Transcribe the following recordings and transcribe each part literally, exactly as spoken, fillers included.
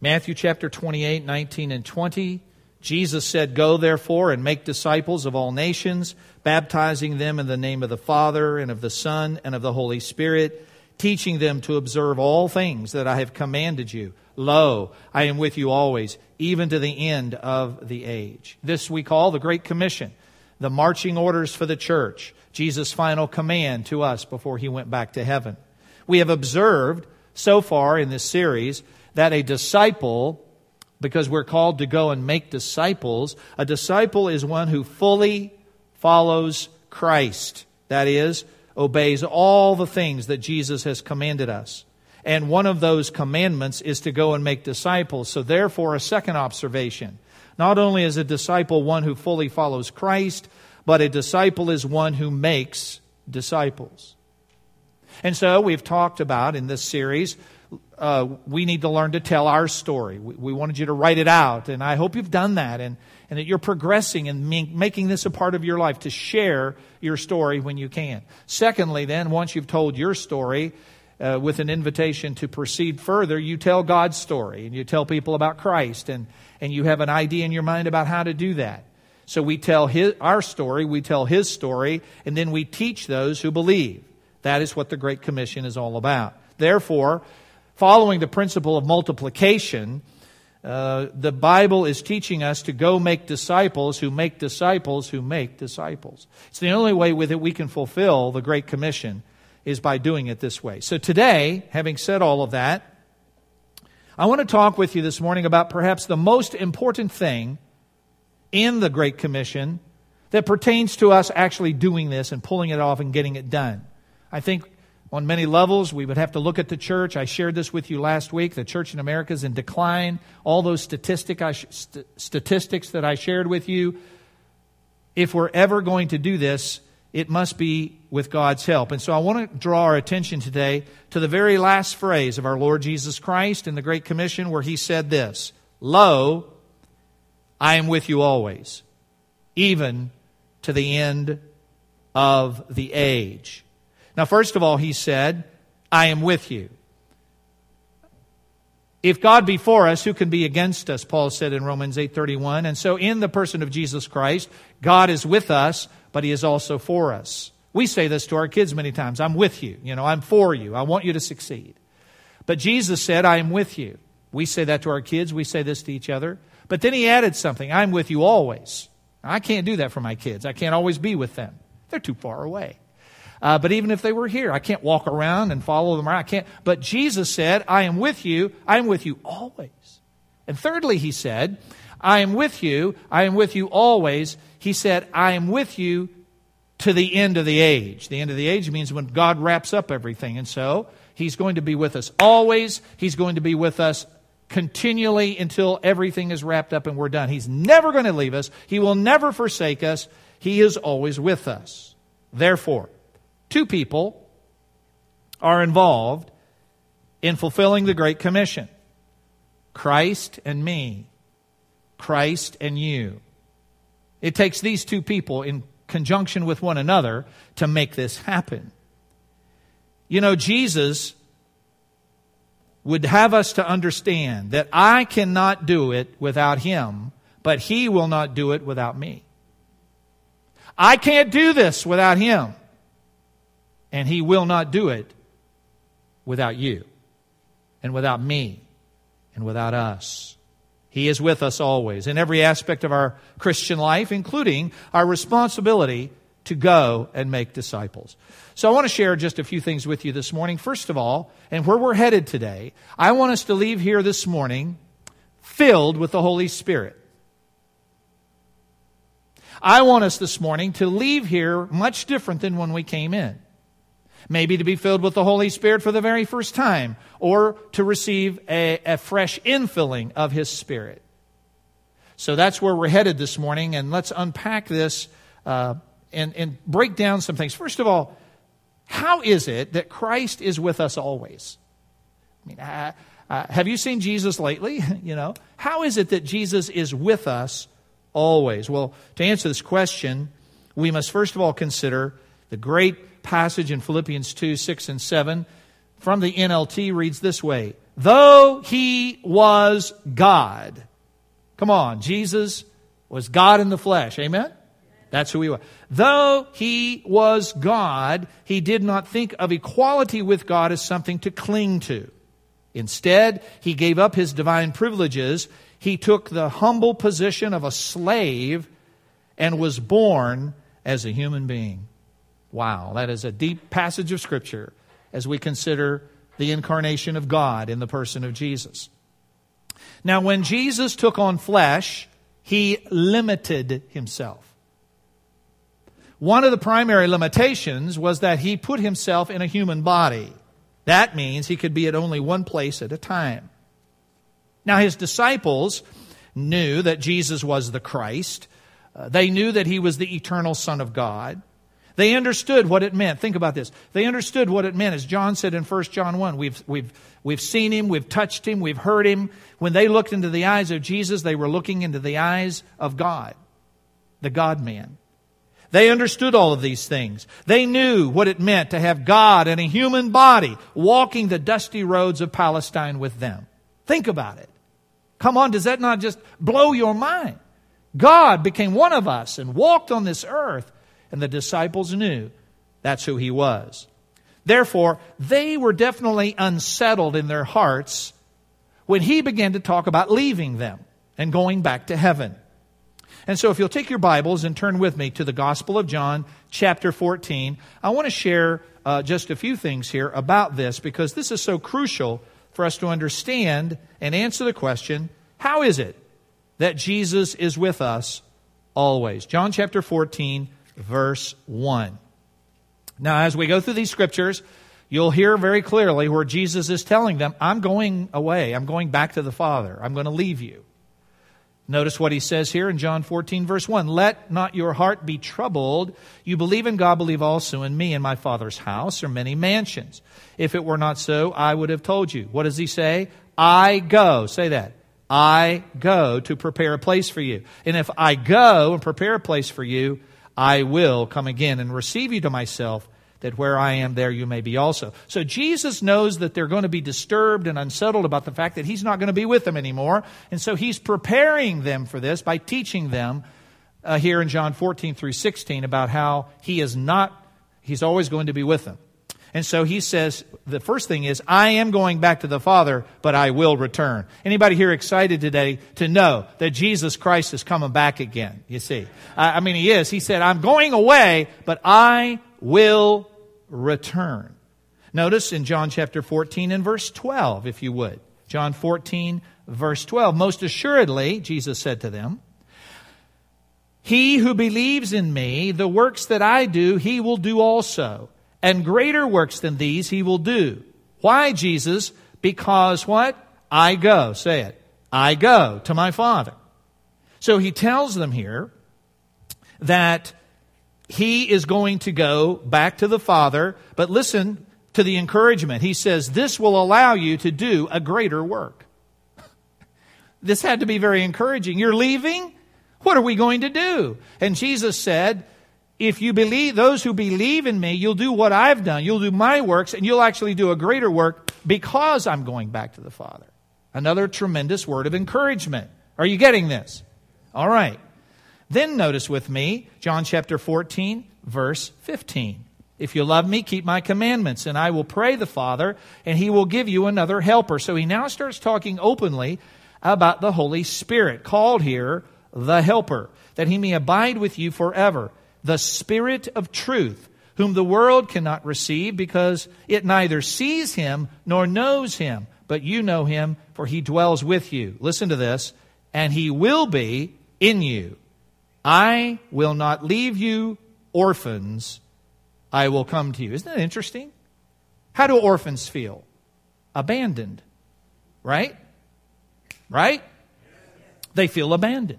Matthew chapter twenty-eight, nineteen and twenty, Jesus said, "Go therefore and make disciples of all nations, baptizing them in the name of the Father and of the Son and of the Holy Spirit, teaching them to observe all things that I have commanded you. Lo, I am with you always, even to the end of the age." This we call the Great Commission, the marching orders for the church, Jesus' final command to us before He went back to heaven. We have observed so far in this series that a disciple, because we're called to go and make disciples, a disciple is one who fully follows Christ. That is, obeys all the things that Jesus has commanded us. And one of those commandments is to go and make disciples. So therefore, a second observation. Not only is a disciple one who fully follows Christ, but a disciple is one who makes disciples. And so we've talked about in this series, uh, we need to learn to tell our story. We, we wanted you to write it out, and I hope you've done that, and, and that you're progressing and making this a part of your life, to share your story when you can. Secondly, then, once you've told your story, uh, with an invitation to proceed further, you tell God's story, and you tell people about Christ, and, and you have an idea in your mind about how to do that. So we tell his, our story, we tell His story, and then we teach those who believe. That is what the Great Commission is all about. Therefore, following the principle of multiplication, uh, the Bible is teaching us to go make disciples who make disciples who make disciples. It's the only way with it we can fulfill the Great Commission is by doing it this way. So today, having said all of that, I want to talk with you this morning about perhaps the most important thing in the Great Commission that pertains to us actually doing this and pulling it off and getting it done. I think on many levels we would have to look at the church. I shared this with you last week. The church in America is in decline. All those statistic I sh- st- statistics that I shared with you, if we're ever going to do this, it must be with God's help. And so I want to draw our attention today to the very last phrase of our Lord Jesus Christ in the Great Commission, where He said this, "Lo, I am with you always, even to the end of the age." Now, first of all, He said, "I am with you." If God be for us, who can be against us? Paul said in Romans eight thirty-one. And so in the person of Jesus Christ, God is with us, but He is also for us. We say this to our kids many times. I'm with you. You know, I'm for you. I want you to succeed. But Jesus said, "I am with you." We say that to our kids. We say this to each other. But then He added something. "I'm with you always." Now, I can't do that for my kids. I can't always be with them. They're too far away. Uh, but even if they were here, I can't walk around and follow them around. I can't. But Jesus said, "I am with you. I am with you always." And thirdly, He said, "I am with you. I am with you always." He said, "I am with you to the end of the age." The end of the age means when God wraps up everything. And so He's going to be with us always. He's going to be with us continually until everything is wrapped up and we're done. He's never going to leave us. He will never forsake us. He is always with us. Therefore, two people are involved in fulfilling the Great Commission. Christ and me. Christ and you. It takes these two people in conjunction with one another to make this happen. You know, Jesus would have us to understand that I cannot do it without Him, but He will not do it without me. I can't do this without Him, and He will not do it without you, and without me, and without us. He is with us always in every aspect of our Christian life, including our responsibility to go and make disciples. So I want to share just a few things with you this morning. First of all, and where we're headed today, I want us to leave here this morning filled with the Holy Spirit. I want us this morning to leave here much different than when we came in. Maybe to be filled with the Holy Spirit for the very first time, or to receive a, a fresh infilling of His Spirit. So that's where we're headed this morning, and let's unpack this uh, and, and break down some things. First of all, how is it that Christ is with us always? I mean, uh, uh, have you seen Jesus lately? You know, how is it that Jesus is with us always? Well, to answer this question, we must first of all consider the great passage in Philippians two, six, and seven. From the N L T reads this way, though he was God. Come on, Jesus was God in the flesh. Amen? That's who he was. Though he was God, he did not think of equality with God as something to cling to. Instead, he gave up his divine privileges. He took the humble position of a slave and was born as a human being. Wow, that is a deep passage of Scripture as we consider the incarnation of God in the person of Jesus. Now, when Jesus took on flesh, he limited himself. One of the primary limitations was that he put himself in a human body. That means he could be at only one place at a time. Now, his disciples knew that Jesus was the Christ. Uh, they knew that he was the eternal Son of God. They understood what it meant. Think about this. They understood what it meant. As John said in First John one, we've, we've, we've seen him, we've touched him, we've heard him. When they looked into the eyes of Jesus, they were looking into the eyes of God, the God-man. They understood all of these things. They knew what it meant to have God in a human body walking the dusty roads of Palestine with them. Think about it. Come on, does that not just blow your mind? God became one of us and walked on this earth, and the disciples knew that's who he was. Therefore, they were definitely unsettled in their hearts when he began to talk about leaving them and going back to heaven. And so if you'll take your Bibles and turn with me to the Gospel of John, chapter fourteen, I want to share uh, just a few things here about this, because this is so crucial for us to understand and answer the question, how is it that Jesus is with us always? John chapter fourteen, verse one. Now, as we go through these scriptures, you'll hear very clearly where Jesus is telling them, I'm going away. I'm going back to the Father. I'm going to leave you. Notice what he says here in John fourteen, verse one. Let not your heart be troubled. You believe in God, believe also in me. In my Father's house are many mansions. If it were not so, I would have told you. What does he say? I go. Say that. I go to prepare a place for you. And if I go and prepare a place for you, I will come again and receive you to myself, that where I am, there you may be also. So Jesus knows that they're going to be disturbed and unsettled about the fact that he's not going to be with them anymore. And so he's preparing them for this by teaching them uh, here in John fourteen through sixteen about how he is not, he's always going to be with them. And so he says, the first thing is, I am going back to the Father, but I will return. Anybody here excited today to know that Jesus Christ is coming back again? You see, I mean, he is. He said, I'm going away, but I will return. Notice in John chapter fourteen and verse twelve, if you would. John fourteen, verse twelve. Most assuredly, Jesus said to them, he who believes in me, the works that I do, he will do also. And greater works than these he will do. Why, Jesus? Because what? I go. Say it. I go to my Father. So he tells them here that he is going to go back to the Father. But listen to the encouragement. He says, this will allow you to do a greater work. This had to be very encouraging. You're leaving? What are we going to do? And Jesus said, if you believe, those who believe in me, you'll do what I've done. You'll do my works, and you'll actually do a greater work because I'm going back to the Father. Another tremendous word of encouragement. Are you getting this? All right. Then notice with me, John chapter fourteen, verse fifteen. If you love me, keep my commandments, and I will pray the Father, and he will give you another helper. So he now starts talking openly about the Holy Spirit, called here the Helper, that he may abide with you forever. The Spirit of truth, whom the world cannot receive because it neither sees him nor knows him. But you know him, for he dwells with you. Listen to this. And he will be in you. I will not leave you orphans. I will come to you. Isn't that interesting? How do orphans feel? Abandoned. Right? Right? They feel abandoned.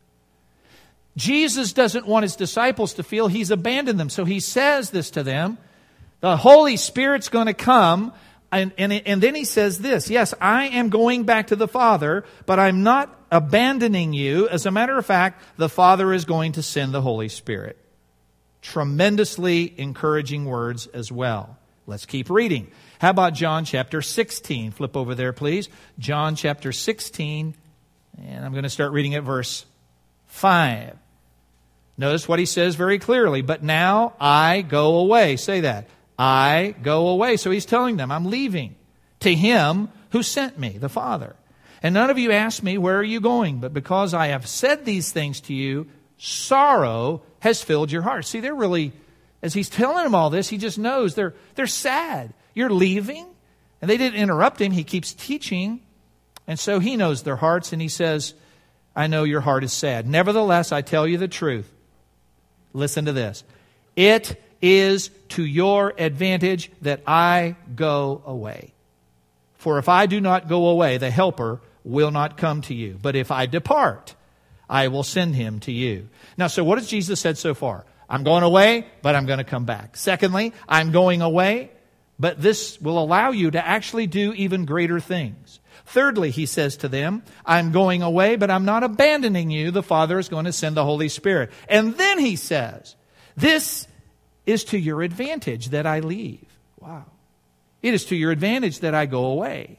Jesus doesn't want his disciples to feel he's abandoned them. So he says this to them. The Holy Spirit's going to come. And, and, and then he says this. Yes, I am going back to the Father, but I'm not abandoning you. As a matter of fact, the Father is going to send the Holy Spirit. Tremendously encouraging words as well. Let's keep reading. How about John chapter sixteen? Flip over there, please. John chapter sixteen, and I'm going to start reading at verse five. Notice what he says very clearly. But now I go away. Say that. I go away. So he's telling them, I'm leaving to him who sent me, the Father. And none of you asked me, where are you going? But because I have said these things to you, sorrow has filled your heart. See, they're really, as he's telling them all this, he just knows they're, they're sad. You're leaving. And they didn't interrupt him. He keeps teaching. And so he knows their hearts. And he says, I know your heart is sad. Nevertheless, I tell you the truth. Listen to this. It is to your advantage that I go away. For if I do not go away, the Helper will not come to you. But if I depart, I will send him to you. Now, so what has Jesus said so far? I'm going away, but I'm going to come back. Secondly, I'm going away, but this will allow you to actually do even greater things. Thirdly, he says to them, I'm going away, but I'm not abandoning you. The Father is going to send the Holy Spirit. And then he says, this is to your advantage that I leave. Wow. It is to your advantage that I go away.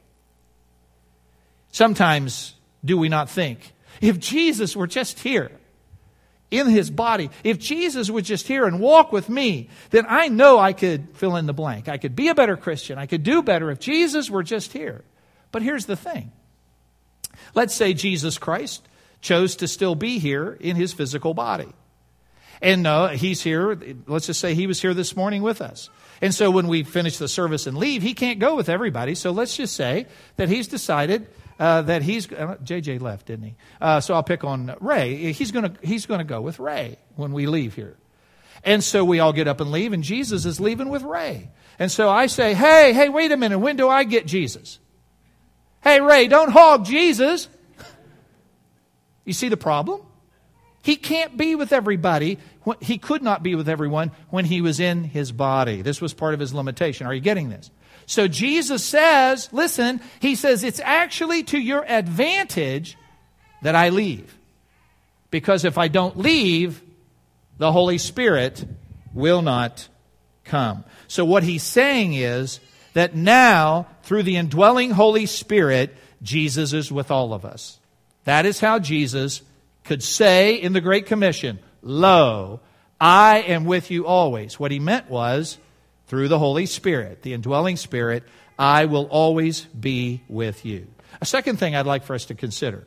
Sometimes do we not think, if Jesus were just here in his body, if Jesus was just here and walk with me, then I know I could fill in the blank. I could be a better Christian. I could do better if Jesus were just here. But here's the thing. Let's say Jesus Christ chose to still be here in his physical body. And no, he's here. Let's just say he was here this morning with us. And so when we finish the service and leave, he can't go with everybody. So let's just say that he's decided uh, that he's, uh, J J left, didn't he? Uh, so I'll pick on Ray. He's going to he's going to go with Ray when we leave here. And so we all get up and leave, and Jesus is leaving with Ray. And so I say, hey, hey, wait a minute. When do I get Jesus? Hey, Ray, don't hog Jesus. You see the problem? He can't be with everybody. He could not be with everyone when he was in his body. This was part of his limitation. Are you getting this? So Jesus says, listen, he says, it's actually to your advantage that I leave. Because if I don't leave, the Holy Spirit will not come. So what he's saying is that now, through the indwelling Holy Spirit, Jesus is with all of us. That is how Jesus could say in the Great Commission, lo, I am with you always. What he meant was, through the Holy Spirit, the indwelling Spirit, I will always be with you. A second thing I'd like for us to consider.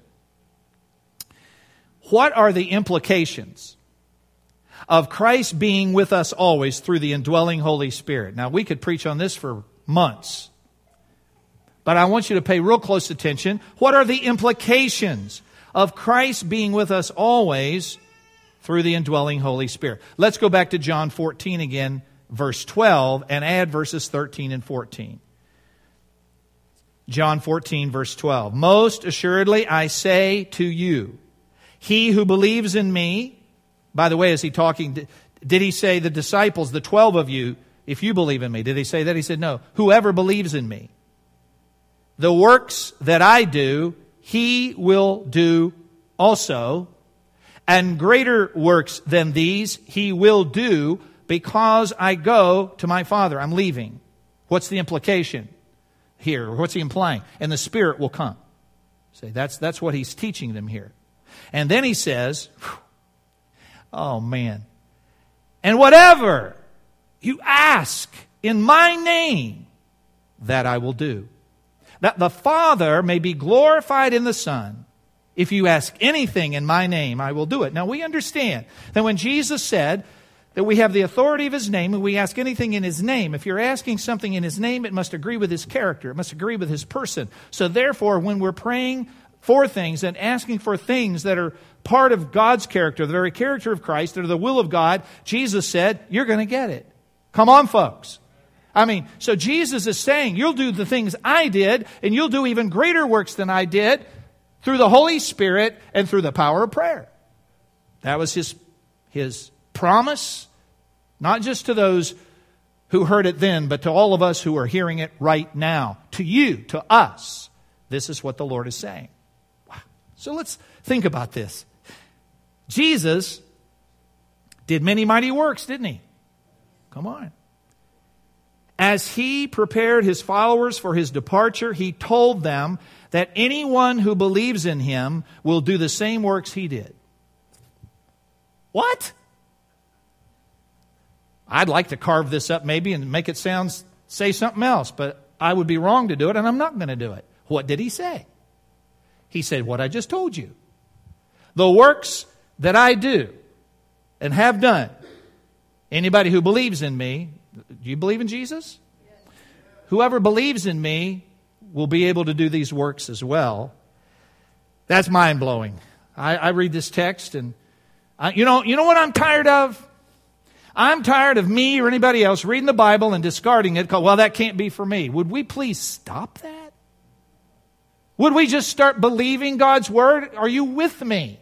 What are the implications of Christ being with us always through the indwelling Holy Spirit? Now, we could preach on this for months, but I want you to pay real close attention. What are the implications of Christ being with us always through the indwelling Holy Spirit? Let's go back to John fourteen again, verse twelve, and add verses thirteen and fourteen. John fourteen, verse twelve. Most assuredly I say to you, he who believes in me, by the way, is he talking, did he say the disciples, the twelve of you, if you believe in me? Did he say that? He said, no, whoever believes in me. The works that I do, he will do also, and greater works than these he will do, because I go to my Father. I'm leaving. What's the implication here? What's he implying? And the Spirit will come. See, that's, that's what he's teaching them here. And then he says, oh man, and whatever you ask in my name, that I will do, that the Father may be glorified in the Son. If you ask anything in my name, I will do it. Now we understand that when Jesus said that we have the authority of his name and we ask anything in his name, if you're asking something in his name, it must agree with his character. It must agree with his person. So therefore, when we're praying for things and asking for things that are part of God's character, the very character of Christ, that are the will of God, Jesus said, you're going to get it. Come on, folks. I mean, so Jesus is saying, you'll do the things I did, and you'll do even greater works than I did through the Holy Spirit and through the power of prayer. That was his, his promise, not just to those who heard it then, but to all of us who are hearing it right now. To you, to us. This is what the Lord is saying. Wow. So let's think about this. Jesus did many mighty works, didn't he? Come on. As he prepared his followers for his departure, he told them that anyone who believes in him will do the same works he did. What? I'd like to carve this up maybe and make it sound, say something else, but I would be wrong to do it, and I'm not going to do it. What did he say? He said, what I just told you. The works that I do and have done, anybody who believes in me, do you believe in Jesus? Yes. Whoever believes in me will be able to do these works as well. That's mind-blowing. I, I read this text and, I, you know, you know what I'm tired of? I'm tired of me or anybody else reading the Bible and discarding it. Well, that can't be for me. Would we please stop that? Would we just start believing God's Word? Are you with me?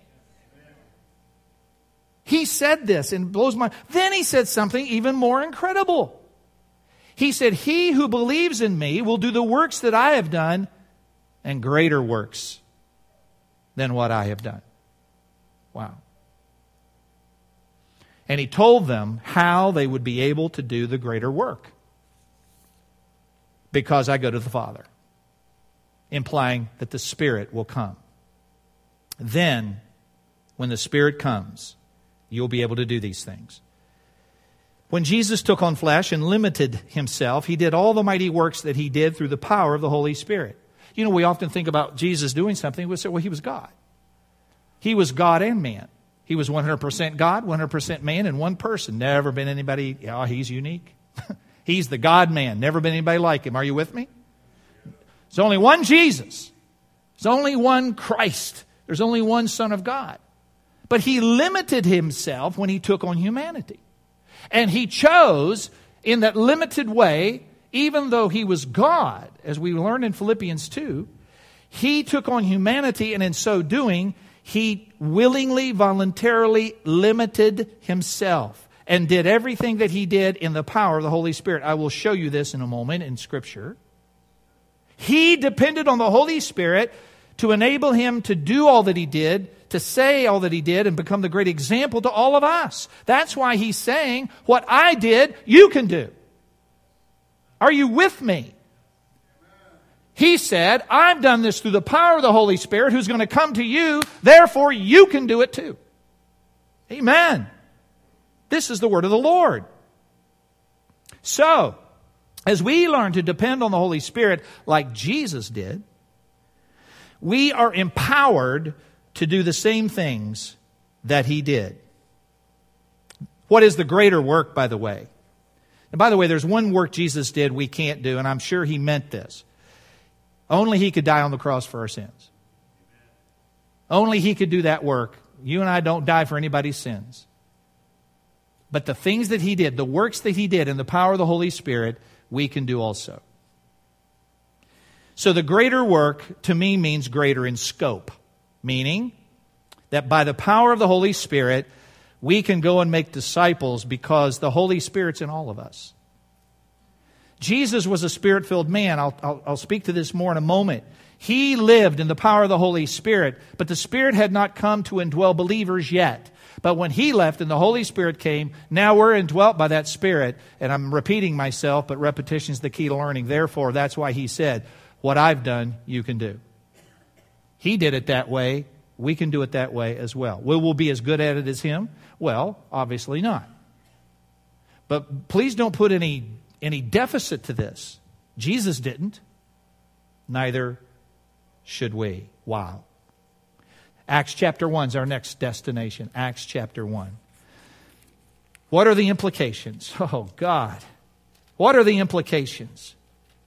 He said this and it blows my... Then he said something even more incredible. He said, he who believes in me will do the works that I have done and greater works than what I have done. Wow. And he told them how they would be able to do the greater work. Because I go to the Father. Implying that the Spirit will come. Then, when the Spirit comes, you'll be able to do these things. When Jesus took on flesh and limited himself, he did all the mighty works that he did through the power of the Holy Spirit. You know, we often think about Jesus doing something, we say, well, he was God. He was God and man. He was one hundred percent God, one hundred percent man, and one person. Never been anybody, oh, he's unique. He's the God-man. Never been anybody like him. Are you with me? There's only one Jesus. There's only one Christ. There's only one Son of God. But he limited himself when he took on humanity. And he chose, in that limited way, even though he was God, as we learn in Philippians two, he took on humanity, and in so doing, he willingly, voluntarily limited himself and did everything that he did in the power of the Holy Spirit. I will show you this in a moment in Scripture. He depended on the Holy Spirit to enable him to do all that he did, to say all that he did, and become the great example to all of us. That's why he's saying, what I did, you can do. Are you with me? He said, I've done this through the power of the Holy Spirit who's going to come to you, therefore you can do it too. Amen. This is the word of the Lord. So, as we learn to depend on the Holy Spirit like Jesus did, we are empowered to do the same things that he did. What is the greater work, by the way? And by the way, there's one work Jesus did we can't do, and I'm sure he meant this. Only he could die on the cross for our sins. Only he could do that work. You and I don't die for anybody's sins. But the things that he did, the works that he did in the power of the Holy Spirit, we can do also. So the greater work to me means greater in scope. Meaning that by the power of the Holy Spirit, we can go and make disciples because the Holy Spirit's in all of us. Jesus was a Spirit-filled man. I'll, I'll, I'll speak to this more in a moment. He lived in the power of the Holy Spirit, but the Spirit had not come to indwell believers yet. But when he left and the Holy Spirit came, now we're indwelt by that Spirit. And I'm repeating myself, but repetition is the key to learning. Therefore, that's why he said, what I've done, you can do. He did it that way. We can do it that way as well. Will we be as good at it as him? Well, obviously not. But please don't put any, any deficit to this. Jesus didn't. Neither should we. Wow. Acts chapter one is our next destination. Acts chapter one. What are the implications? Oh, God. What are the implications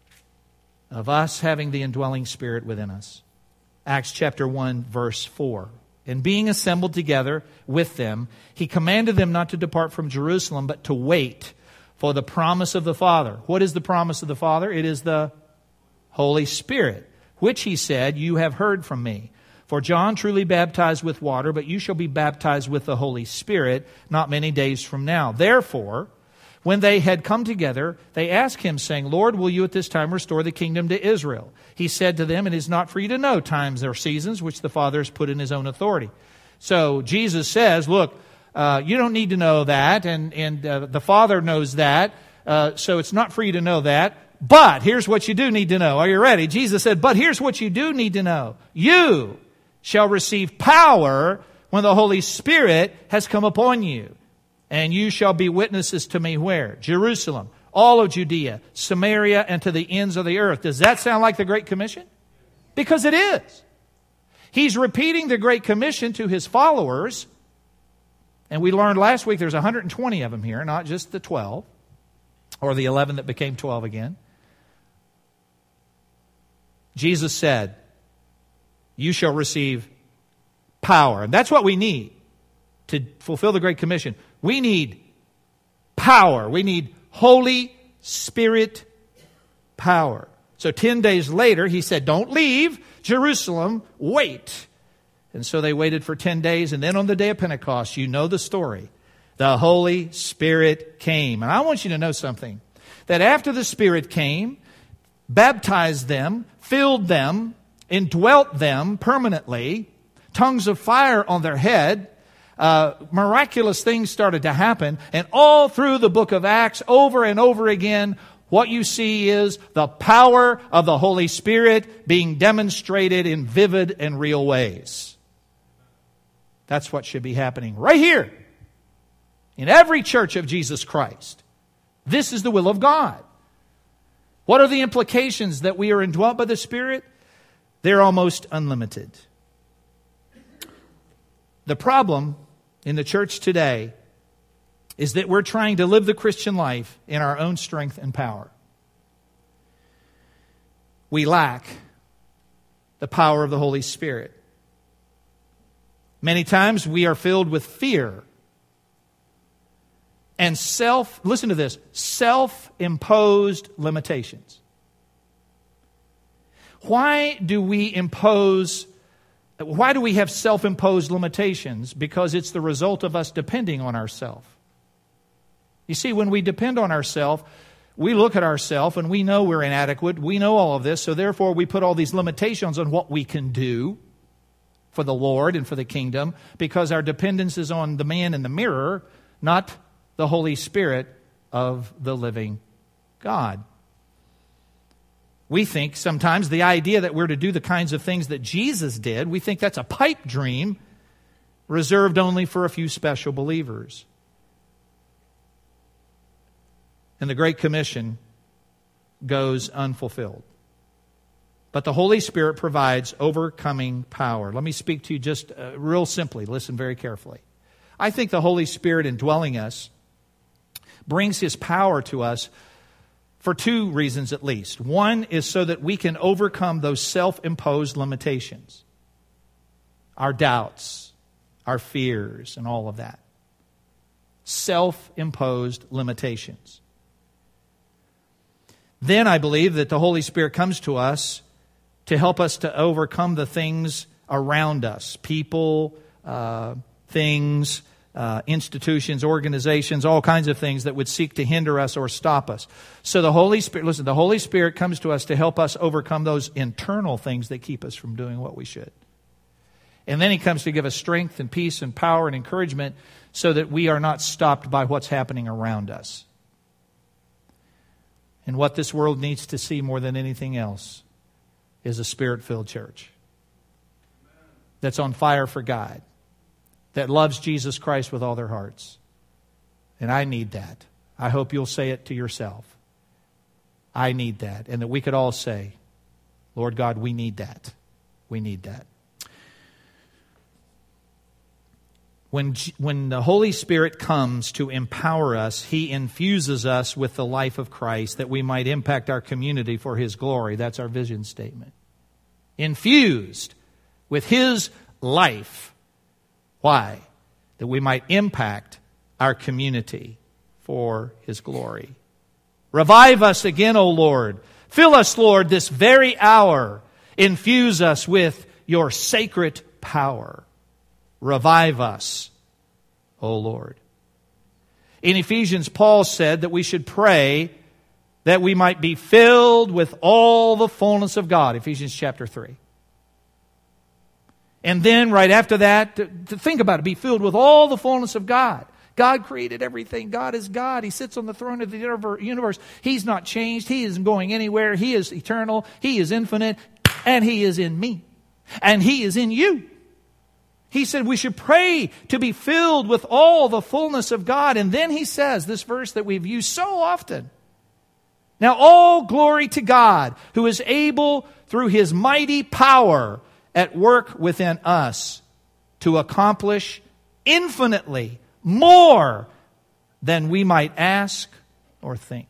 of us having the indwelling Spirit within us? Acts chapter one, verse four. And being assembled together with them, he commanded them not to depart from Jerusalem, but to wait for the promise of the Father. What is the promise of the Father? It is the Holy Spirit, which he said, you have heard from me. For John truly baptized with water, but you shall be baptized with the Holy Spirit not many days from now. Therefore, when they had come together, they asked him, saying, Lord, will you at this time restore the kingdom to Israel? He said to them, it is not for you to know times or seasons which the Father has put in his own authority. So Jesus says, look, uh, you don't need to know that, and, and uh, the Father knows that. Uh, so it's not for you to know that. But here's what you do need to know. Are you ready? Jesus said, but here's what you do need to know. You shall receive power when the Holy Spirit has come upon you. And you shall be witnesses to me where? Jerusalem, all of Judea, Samaria, and to the ends of the earth. Does that sound like the Great Commission? Because it is. He's repeating the Great Commission to His followers. And we learned last week there's one hundred twenty of them here, not just the twelve. Or the eleven that became twelve again. Jesus said, you shall receive power. And that's what we need to fulfill the Great Commission. We need power. We need Holy Spirit power. So ten days later, He said, don't leave Jerusalem, wait. And so they waited for ten days. And then on the day of Pentecost, you know the story. The Holy Spirit came. And I want you to know something. That after the Spirit came, baptized them, filled them, indwelt them permanently, tongues of fire on their head, uh, miraculous things started to happen. And all through the book of Acts, over and over again, what you see is the power of the Holy Spirit being demonstrated in vivid and real ways. That's what should be happening right here. In every church of Jesus Christ. This is the will of God. What are the implications that we are indwelt by the Spirit? They're almost unlimited. The problem in the church today is that we're trying to live the Christian life in our own strength and power. We lack the power of the Holy Spirit. Many times we are filled with fear and self, listen to this, self-imposed limitations. Why do we impose, why do we have self-imposed limitations? Because it's the result of us depending on ourselves. You see, when we depend on ourselves, we look at ourselves and we know we're inadequate. We know all of this, so therefore we put all these limitations on what we can do for the Lord and for the kingdom, because our dependence is on the man in the mirror, not the Holy Spirit of the living God. We think sometimes the idea that we're to do the kinds of things that Jesus did, we think that's a pipe dream reserved only for a few special believers. And the Great Commission goes unfulfilled. But the Holy Spirit provides overcoming power. Let me speak to you just uh, real simply. Listen very carefully. I think the Holy Spirit indwelling us brings His power to us for two reasons at least. One is so that we can overcome those self-imposed limitations. Our doubts, our fears, and all of that. Self-imposed limitations. Then I believe that the Holy Spirit comes to us to help us to overcome the things around us. People, uh, things, uh, institutions, organizations, all kinds of things that would seek to hinder us or stop us. So the Holy Spirit, listen, the Holy Spirit comes to us to help us overcome those internal things that keep us from doing what we should. And then He comes to give us strength and peace and power and encouragement so that we are not stopped by what's happening around us. And what this world needs to see more than anything else is a Spirit-filled church that's on fire for God, that loves Jesus Christ with all their hearts. And I need that. I hope you'll say it to yourself. I need that. And that we could all say, Lord God, we need that. We need that. When, when the Holy Spirit comes to empower us, He infuses us with the life of Christ that we might impact our community for His glory. That's our vision statement. Infused with His life. Why? That we might impact our community for His glory. Revive us again, O Lord. Fill us, Lord, this very hour. Infuse us with Your sacred power. Revive us, O Lord. In Ephesians, Paul said that we should pray that we might be filled with all the fullness of God. Ephesians chapter three. And then right after that, to, to think about it, be filled with all the fullness of God. God created everything. God is God. He sits on the throne of the universe. He's not changed. He isn't going anywhere. He is eternal. He is infinite. And He is in me. And He is in you. He said we should pray to be filled with all the fullness of God. And then He says this verse that we've used so often. Now all glory to God, who is able through His mighty power at work within us to accomplish infinitely more than we might ask or think.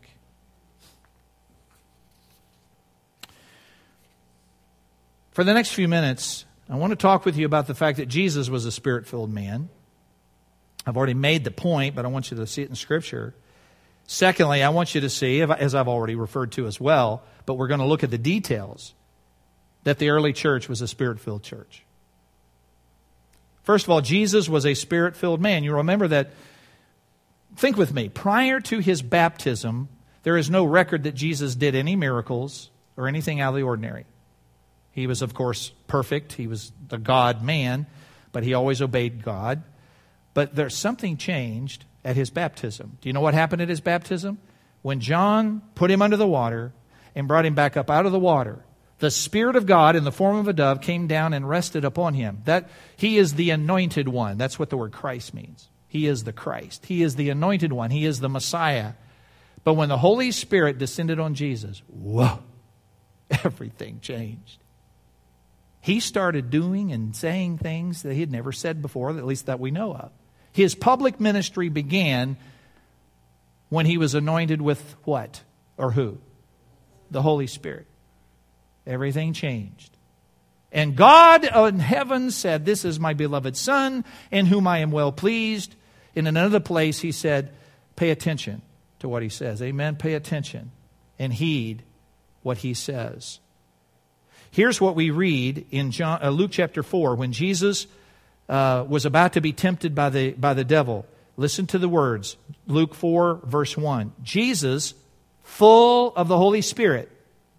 For the next few minutes, I want to talk with you about the fact that Jesus was a Spirit-filled man. I've already made the point, but I want you to see it in Scripture. Secondly, I want you to see, as I've already referred to as well, but we're going to look at the details, that the early church was a Spirit-filled church. First of all, Jesus was a Spirit-filled man. You remember that, think with me, prior to His baptism, there is no record that Jesus did any miracles or anything out of the ordinary. He was, of course, perfect. He was the God-man, but He always obeyed God. But there's something changed at His baptism. Do you know what happened at His baptism? When John put Him under the water and brought Him back up out of the water, the Spirit of God in the form of a dove came down and rested upon Him. That He is the anointed one. That's what the word Christ means. He is the Christ. He is the anointed one. He is the Messiah. But when the Holy Spirit descended on Jesus, whoa, everything changed. He started doing and saying things that He had never said before, at least that we know of. His public ministry began when He was anointed with what? Or who? The Holy Spirit. Everything changed. And God in heaven said, "This is my beloved Son, in whom I am well pleased." In another place He said, pay attention to what He says. Amen? Pay attention and heed what He says. Here's what we read in John, uh, Luke chapter four, when Jesus uh, was about to be tempted by the, by the devil. Listen to the words. Luke four, verse one. Jesus, full of the Holy Spirit,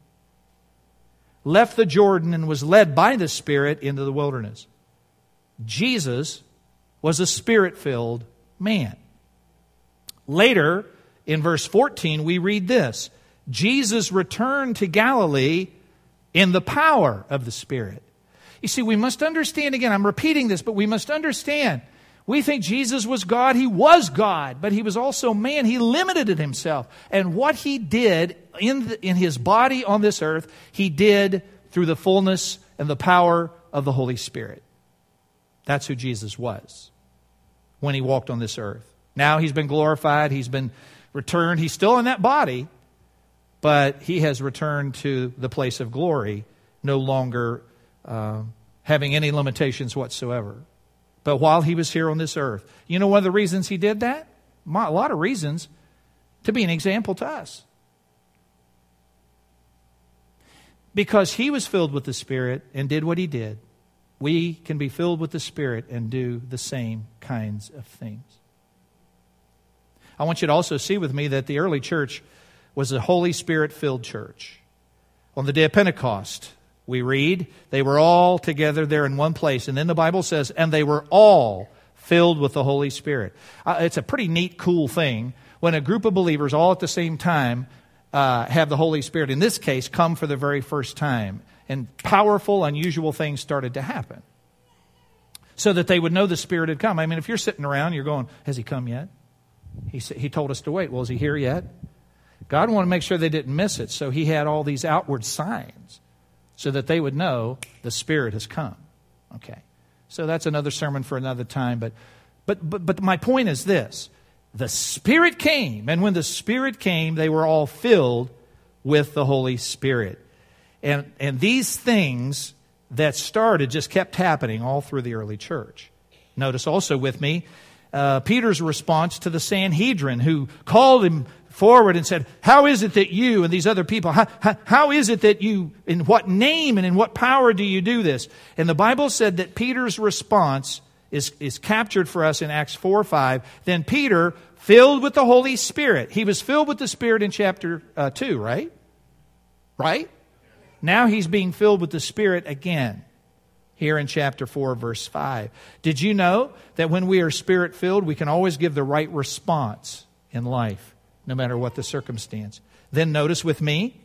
left the Jordan and was led by the Spirit into the wilderness. Jesus was a Spirit-filled man. Later, in verse fourteen, we read this. Jesus returned to Galilee in the power of the Spirit. You see, we must understand, again, I'm repeating this, but we must understand. We think Jesus was God. He was God, but He was also man. He limited Himself. And what He did in, the, in His body on this earth, He did through the fullness and the power of the Holy Spirit. That's who Jesus was when He walked on this earth. Now He's been glorified. He's been returned. He's still in that body, but He has returned to the place of glory, no longer uh, having any limitations whatsoever. But while He was here on this earth, you know one of the reasons He did that? A lot of reasons. To be an example to us. Because He was filled with the Spirit and did what He did, we can be filled with the Spirit and do the same kinds of things. I want you to also see with me that the early church was a Holy Spirit-filled church. On the day of Pentecost, we read, they were all together there in one place. And then the Bible says, and they were all filled with the Holy Spirit. Uh, it's a pretty neat, cool thing when a group of believers all at the same time uh, have the Holy Spirit, in this case, come for the very first time. And powerful, unusual things started to happen. So that they would know the Spirit had come. I mean, if you're sitting around, you're going, has He come yet? He, he told us to wait. Well, is He here yet? God wanted to make sure they didn't miss it, so He had all these outward signs so that they would know the Spirit has come. Okay, so that's another sermon for another time. But, but, but, but my point is this. The Spirit came, and when the Spirit came, they were all filled with the Holy Spirit. And, and these things that started just kept happening all through the early church. Notice also with me, uh, Peter's response to the Sanhedrin, who called him forward and said, how is it that you and these other people, how, how, how is it that you, in what name and in what power do you do this? And the Bible said that Peter's response is, is captured for us in Acts four five. Then Peter, filled with the Holy Spirit. He was filled with the Spirit in chapter uh, two, right? Right? Now he's being filled with the Spirit again. here in chapter four, verse five. Did you know that when we are Spirit-filled, we can always give the right response in life, no matter what the circumstance? Then notice with me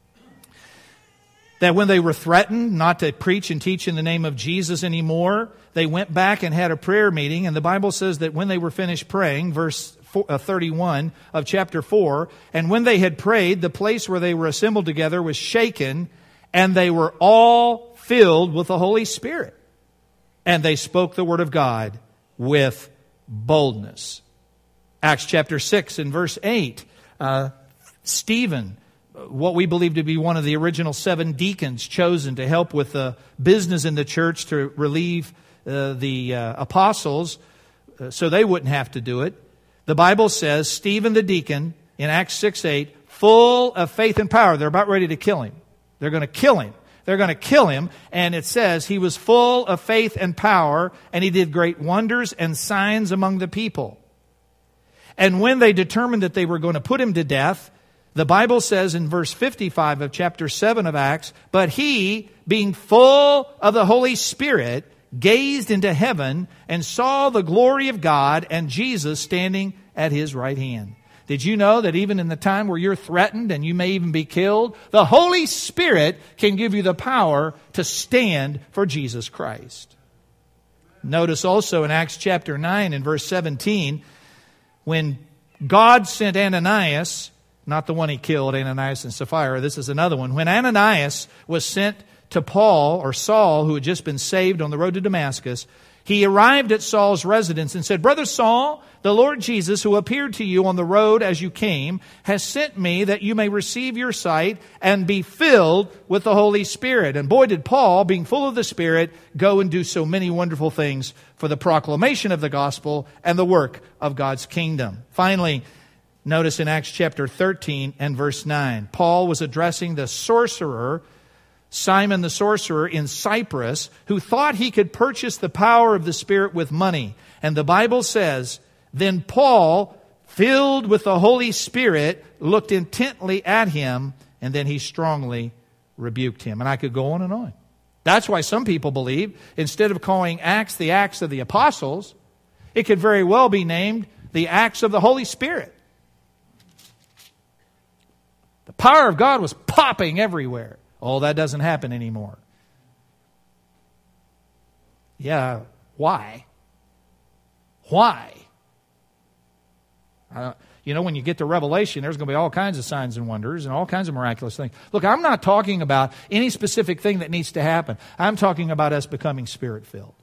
that when they were threatened not to preach and teach in the name of Jesus anymore, they went back and had a prayer meeting. And the Bible says that when they were finished praying, verse thirty-one of chapter four, and when they had prayed, the place where they were assembled together was shaken, and they were all filled with the Holy Spirit. And they spoke the word of God with boldness. Acts chapter six and verse eight, uh, Stephen, what we believe to be one of the original seven deacons chosen to help with the business in the church to relieve uh, the uh, apostles uh, so they wouldn't have to do it. The Bible says Stephen the deacon in Acts six eight, full of faith and power. They're about ready to kill him. They're going to kill him. They're going to kill him. And it says he was full of faith and power, and he did great wonders and signs among the people. And when they determined that they were going to put him to death, the Bible says in verse fifty-five of chapter seven of Acts, but he, being full of the Holy Spirit, gazed into heaven and saw the glory of God and Jesus standing at his right hand. Did you know that even in the time where you're threatened and you may even be killed, the Holy Spirit can give you the power to stand for Jesus Christ? Notice also in Acts chapter nine and verse seventeen, when God sent Ananias, not the one he killed, Ananias and Sapphira, this is another one. When Ananias was sent to Paul, or Saul, who had just been saved on the road to Damascus, he arrived at Saul's residence and said, Brother Saul, the Lord Jesus, who appeared to you on the road as you came, has sent me that you may receive your sight and be filled with the Holy Spirit. And boy, did Paul, being full of the Spirit, go and do so many wonderful things for the proclamation of the gospel and the work of God's kingdom. Finally, notice in Acts chapter thirteen and verse nine, Paul was addressing the sorcerer, Simon the sorcerer in Cyprus, who thought he could purchase the power of the Spirit with money. And the Bible says, then Paul, filled with the Holy Spirit, looked intently at him, and then he strongly rebuked him. And I could go on and on. That's why some people believe, instead of calling Acts the Acts of the Apostles, it could very well be named the Acts of the Holy Spirit. The power of God was popping everywhere. Oh, that doesn't happen anymore. Yeah, why? Why? Uh, you know, when you get to Revelation, there's going to be all kinds of signs and wonders and all kinds of miraculous things. Look, I'm not talking about any specific thing that needs to happen. I'm talking about us becoming Spirit-filled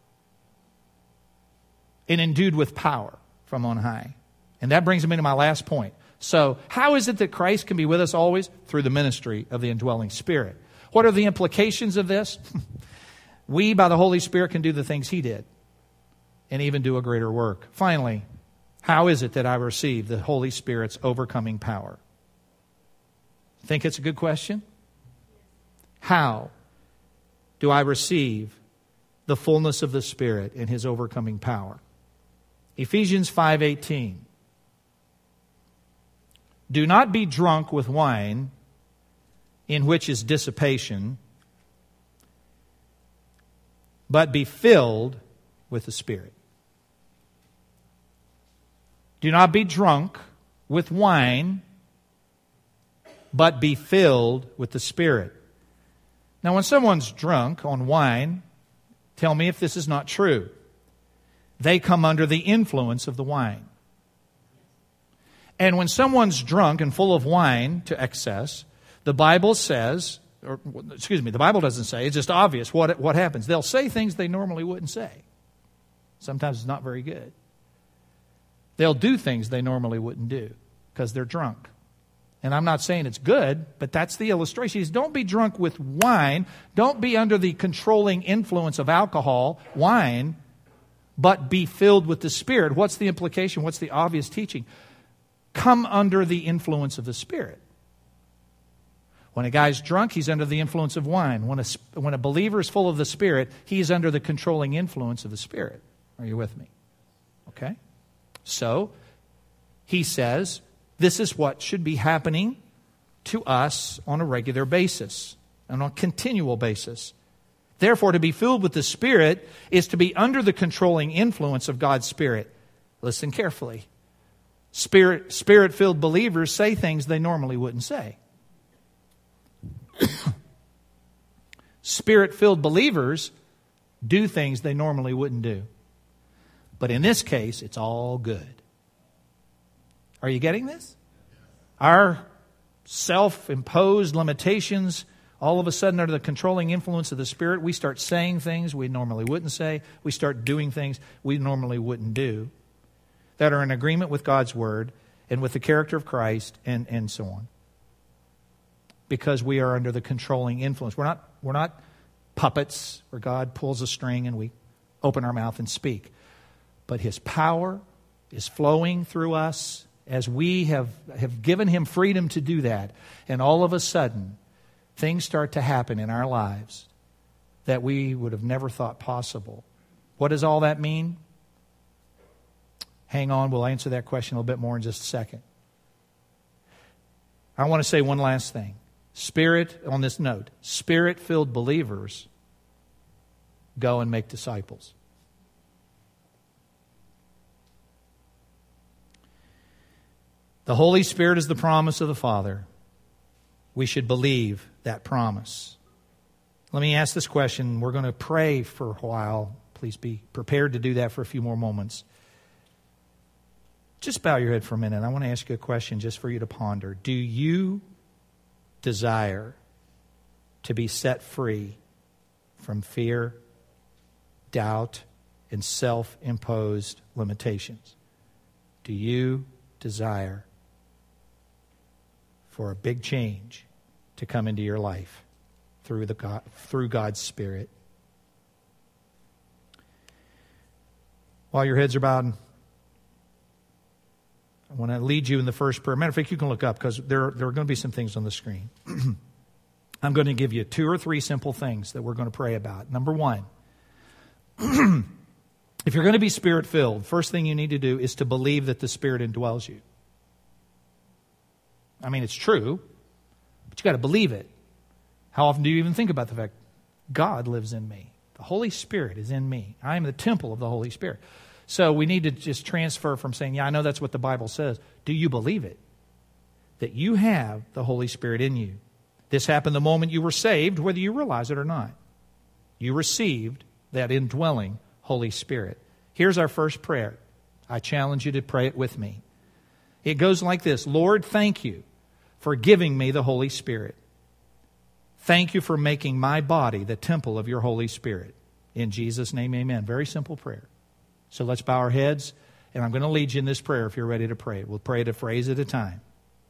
and endued with power from on high. And that brings me to my last point. So, how is it that Christ can be with us always? Through the ministry of the indwelling Spirit. What are the implications of this? We, by the Holy Spirit, can do the things He did and even do a greater work. Finally, how is it that I receive the Holy Spirit's overcoming power? Think it's a good question? How do I receive the fullness of the Spirit and His overcoming power? Ephesians five eighteen. Do not be drunk with wine, in which is dissipation, but be filled with the Spirit. Do not be drunk with wine, but be filled with the Spirit. Now, when someone's drunk on wine, tell me if this is not true. They come under the influence of the wine. And when someone's drunk and full of wine to excess, the Bible says, or excuse me, the Bible doesn't say, it's just obvious what, what happens. They'll say things they normally wouldn't say. Sometimes it's not very good. They'll do things they normally wouldn't do because they're drunk. And I'm not saying it's good, but that's the illustration. He says, don't be drunk with wine. Don't be under the controlling influence of alcohol, wine, but be filled with the Spirit. What's the implication? What's the obvious teaching? Come under the influence of the Spirit. When a guy's drunk, he's under the influence of wine. When a, when a believer is full of the Spirit, he's under the controlling influence of the Spirit. Are you with me? Okay? So, he says, this is what should be happening to us on a regular basis and on a continual basis. Therefore, to be filled with the Spirit is to be under the controlling influence of God's Spirit. Listen carefully. Spirit, Spirit-filled believers say things they normally wouldn't say. Spirit-filled believers do things they normally wouldn't do. But in this case, it's all good. Are you getting this? Our self-imposed limitations, all of a sudden under the controlling influence of the Spirit, we start saying things we normally wouldn't say. We start doing things we normally wouldn't do that are in agreement with God's Word and with the character of Christ and, and so on. Because we are under the controlling influence. We're not, we're not puppets where God pulls a string and we open our mouth and speak. But His power is flowing through us as we have, have given Him freedom to do that. And all of a sudden, things start to happen in our lives that we would have never thought possible. What does all that mean? Hang on, we'll answer that question a little bit more in just a second. I want to say one last thing. Spirit, on this note, Spirit-filled believers go and make disciples. The Holy Spirit is the promise of the Father. We should believe that promise. Let me ask this question. We're going to pray for a while. Please be prepared to do that for a few more moments. Just bow your head for a minute. I want to ask you a question just for you to ponder. Do you desire to be set free from fear, doubt, and self-imposed limitations? Do you desire for a big change to come into your life through the God, through God's Spirit? While your heads are bowed, I want to lead you in the first prayer. Matter of fact, you can look up because there, there are going to be some things on the screen. I'm going to give you two or three simple things that we're going to pray about. Number one, if you're going to be Spirit-filled, first thing you need to do is to believe that the Spirit indwells you. I mean, it's true, but you got to believe it. How often do you even think about the fact God lives in me? The Holy Spirit is in me. I am the temple of the Holy Spirit. So we need to just transfer from saying, yeah, I know that's what the Bible says. Do you believe it? That you have the Holy Spirit in you. This happened the moment you were saved, whether you realize it or not. You received that indwelling Holy Spirit. Here's our first prayer. I challenge you to pray it with me. It goes like this. Lord, thank you for giving me the Holy Spirit. Thank you for making my body the temple of your Holy Spirit. In Jesus' name, amen. Very simple prayer. So let's bow our heads, and I'm going to lead you in this prayer if you're ready to pray it. We'll pray it a phrase at a time.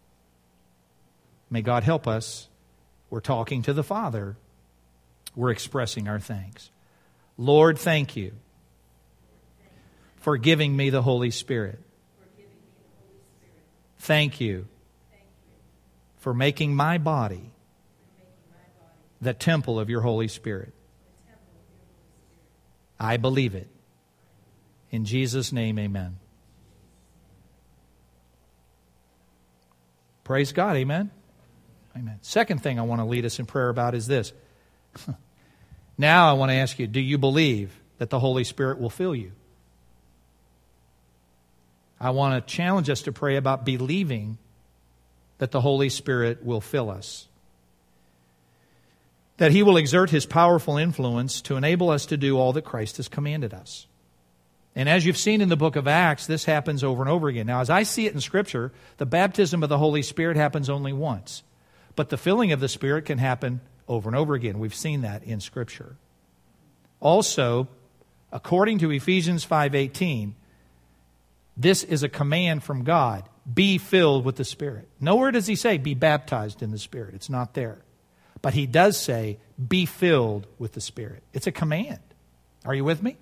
May God help us. We're talking to the Father. We're expressing our thanks. Lord, thank you for giving me the Holy Spirit. Thank you for making my body the temple of your Holy Spirit. I believe it. In Jesus' name, amen. Praise God, amen? Amen. Second thing I want to lead us in prayer about is this. Now I want to ask you, do you believe that the Holy Spirit will fill you? I want to challenge us to pray about believing that the Holy Spirit will fill us. That He will exert His powerful influence to enable us to do all that Christ has commanded us. And as you've seen in the book of Acts, this happens over and over again. Now, as I see it in Scripture, the baptism of the Holy Spirit happens only once. But the filling of the Spirit can happen over and over again. We've seen that in Scripture. Also, according to Ephesians five eighteen, this is a command from God. Be filled with the Spirit. Nowhere does He say, be baptized in the Spirit. It's not there. But He does say, be filled with the Spirit. It's a command. Are you with me?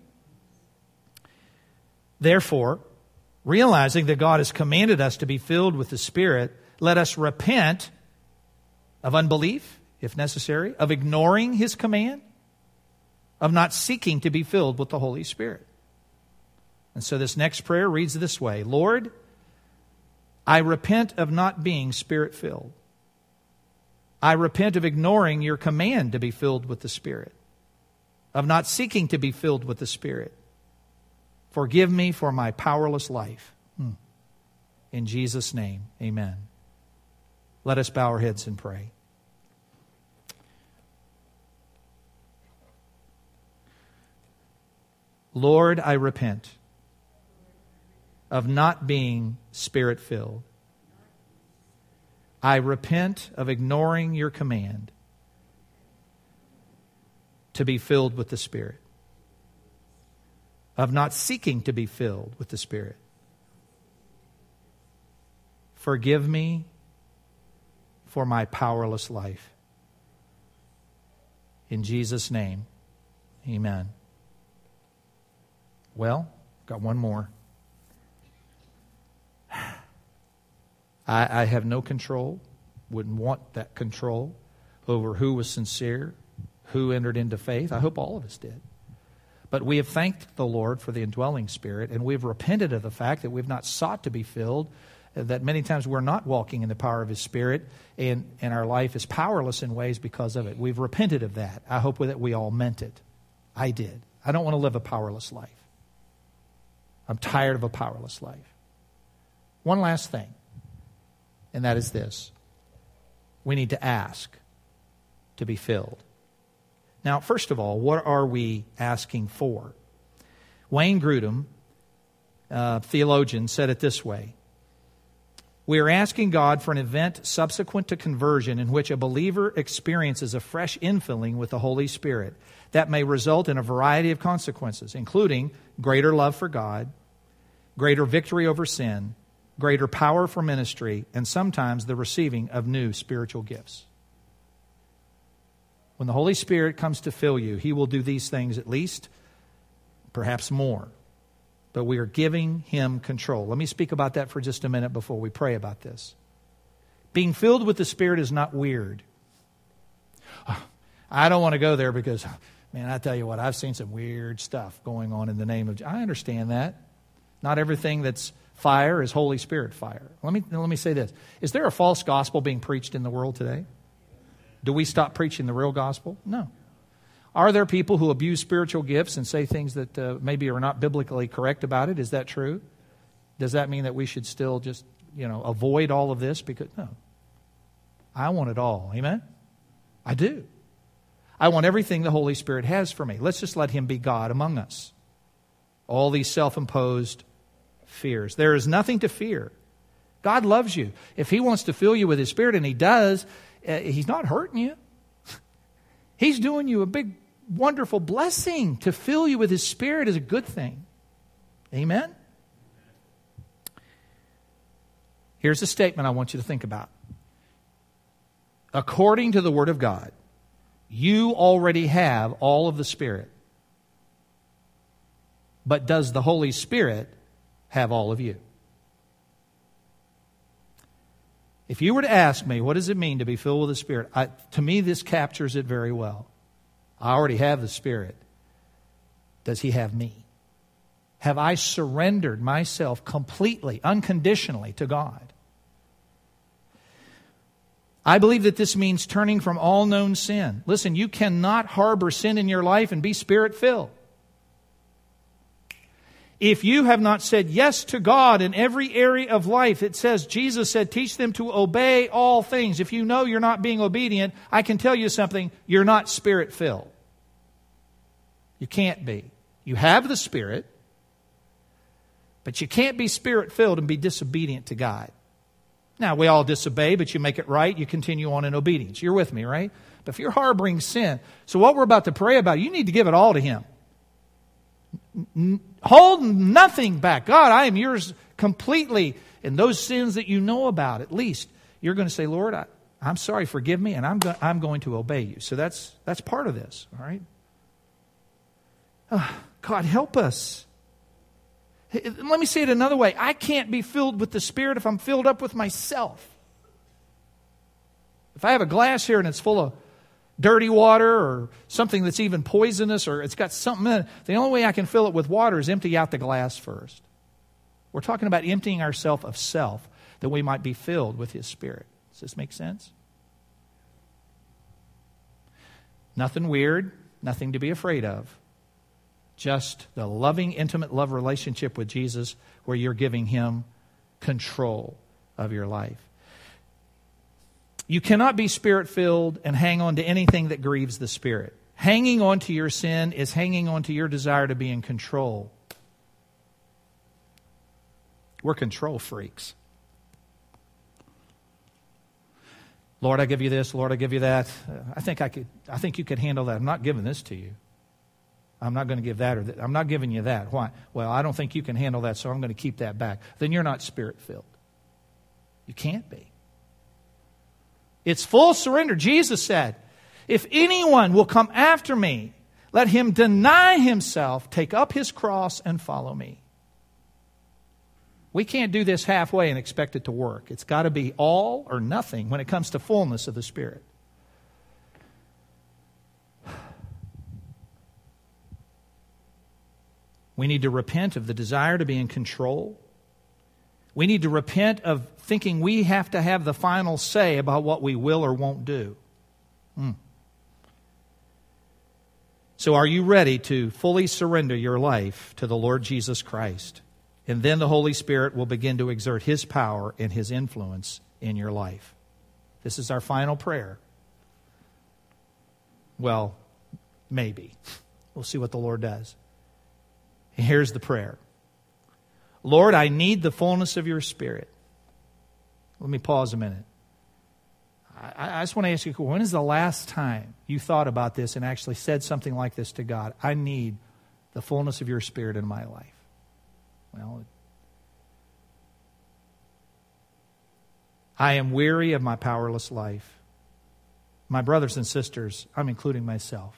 Therefore, realizing that God has commanded us to be filled with the Spirit, let us repent of unbelief, if necessary, of ignoring His command, of not seeking to be filled with the Holy Spirit. And so this next prayer reads this way. Lord, I repent of not being Spirit-filled. I repent of ignoring your command to be filled with the Spirit. of not seeking to be filled with the Spirit. Forgive me for my powerless life. Hmm. In Jesus' name, amen. Let us bow our heads and pray. Lord, I repent of not being Spirit-filled. I repent of ignoring your command to be filled with the Spirit, of not seeking to be filled with the Spirit. Forgive me for my powerless life. In Jesus' name, amen. Well, got one more. I, I have no control, wouldn't want that control over who was sincere, who entered into faith. I hope all of us did. But we have thanked the Lord for the indwelling Spirit, and we've repented of the fact that we've not sought to be filled, that many times we're not walking in the power of His Spirit, and, and our life is powerless in ways because of it. We've repented of that. I hope that we all meant it. I did. I don't want to live a powerless life. I'm tired of a powerless life. One last thing, and that is this. We need to ask to be filled. Now, first of all, what are we asking for? Wayne Grudem, uh, theologian, said it this way. We are asking God for an event subsequent to conversion in which a believer experiences a fresh infilling with the Holy Spirit that may result in a variety of consequences, including greater love for God, greater victory over sin, greater power for ministry, and sometimes the receiving of new spiritual gifts. When the Holy Spirit comes to fill you, He will do these things at least, perhaps more. But we are giving Him control. Let me speak about that for just a minute before we pray about this. Being filled with the Spirit is not weird. I don't want to go there because, man, I tell you what, I've seen some weird stuff going on in the name of... I understand that. Not everything that's fire is Holy Spirit fire. Let me, let me say this. Is there a false gospel being preached in the world today? Do we stop preaching the real gospel? No. Are there people who abuse spiritual gifts and say things that uh, maybe are not biblically correct about it? Is that true? Does that mean that we should still just, you know, avoid all of this? Because, no. I want it all. Amen? I do. I want everything the Holy Spirit has for me. Let's just let Him be God among us. All these self-imposed fears. There is nothing to fear. God loves you. If He wants to fill you with His Spirit, and He does, uh, He's not hurting you. He's doing you a big, wonderful blessing. To fill you with His Spirit is a good thing. Amen? Here's a statement I want you to think about. According to the Word of God, you already have all of the Spirit. But does the Holy Spirit have all of you? If you were to ask me, what does it mean to be filled with the Spirit? I, to me, this captures it very well. I already have the Spirit. Does He have me? Have I surrendered myself completely, unconditionally to God? I believe that this means turning from all known sin. Listen, you cannot harbor sin in your life and be Spirit-filled. If you have not said yes to God in every area of life, it says, Jesus said, teach them to obey all things. If you know you're not being obedient, I can tell you something, you're not Spirit-filled. You can't be. You have the Spirit, but you can't be Spirit-filled and be disobedient to God. Now, we all disobey, but you make it right, you continue on in obedience. You're with me, right? But if you're harboring sin, so what we're about to pray about, you need to give it all to Him. Hold nothing back. God, I am yours completely. And those sins that you know about, at least, you're going to say, Lord, I, I'm sorry, forgive me, and I'm, go- I'm going to obey you. So that's that's part of this, all right? Oh, God, help us. Let me say it another way. I can't be filled with the Spirit if I'm filled up with myself. If I have a glass here and it's full of dirty water or something that's even poisonous or it's got something in it, the only way I can fill it with water is empty out the glass first. We're talking about emptying ourselves of self that we might be filled with His Spirit. Does this make sense? Nothing weird. Nothing to be afraid of. Just the loving, intimate love relationship with Jesus where you're giving Him control of your life. You cannot be Spirit-filled and hang on to anything that grieves the Spirit. Hanging on to your sin is hanging on to your desire to be in control. We're control freaks. Lord, I give you this. Lord, I give you that. Uh, I think I could. I think you could handle that. I'm not giving this to you. I'm not going to give that, or that. I'm not giving you that. Why? Well, I don't think you can handle that, so I'm going to keep that back. Then you're not Spirit-filled. You can't be. It's full surrender. Jesus said, if anyone will come after me, let him deny himself, take up his cross, and follow me. We can't do this halfway and expect it to work. It's got to be all or nothing when it comes to fullness of the Spirit. We need to repent of the desire to be in control. We need to repent of thinking we have to have the final say about what we will or won't do. Hmm. So are you ready to fully surrender your life to the Lord Jesus Christ? And then the Holy Spirit will begin to exert His power and His influence in your life. This is our final prayer. Well, maybe. We'll see what the Lord does. And here's the prayer. Lord, I need the fullness of your Spirit. Let me pause a minute. I, I just want to ask you, when is the last time you thought about this and actually said something like this to God? I need the fullness of your Spirit in my life. Well, I am weary of my powerless life. My brothers and sisters, I'm including myself.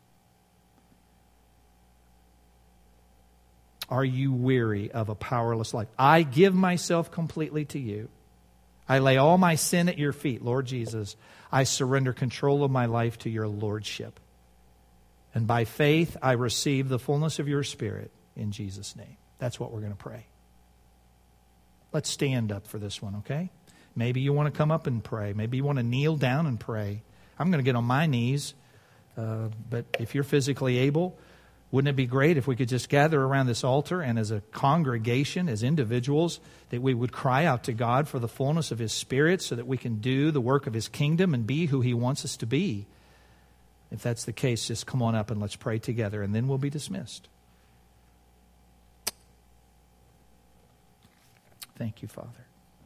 Are you weary of a powerless life? I give myself completely to you. I lay all my sin at your feet, Lord Jesus. I surrender control of my life to your lordship. And by faith, I receive the fullness of your Spirit in Jesus' name. That's what we're going to pray. Let's stand up for this one, okay? Maybe you want to come up and pray. Maybe you want to kneel down and pray. I'm going to get on my knees. Uh, but if you're physically able, wouldn't it be great if we could just gather around this altar and as a congregation, as individuals, that we would cry out to God for the fullness of His Spirit so that we can do the work of His kingdom and be who He wants us to be? If that's the case, just come on up and let's pray together, and then we'll be dismissed. Thank you, Father.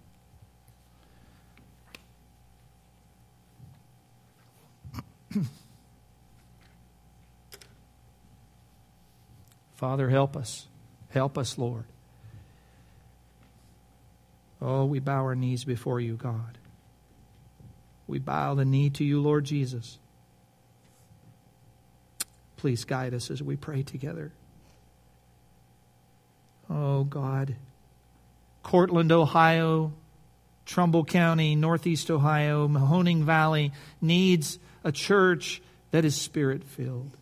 Father, help us. Help us, Lord. Oh, we bow our knees before you, God. We bow the knee to you, Lord Jesus. Please guide us as we pray together. Oh, God. Cortland, Ohio, Trumbull County, Northeast Ohio, Mahoning Valley needs a church that is Spirit-filled.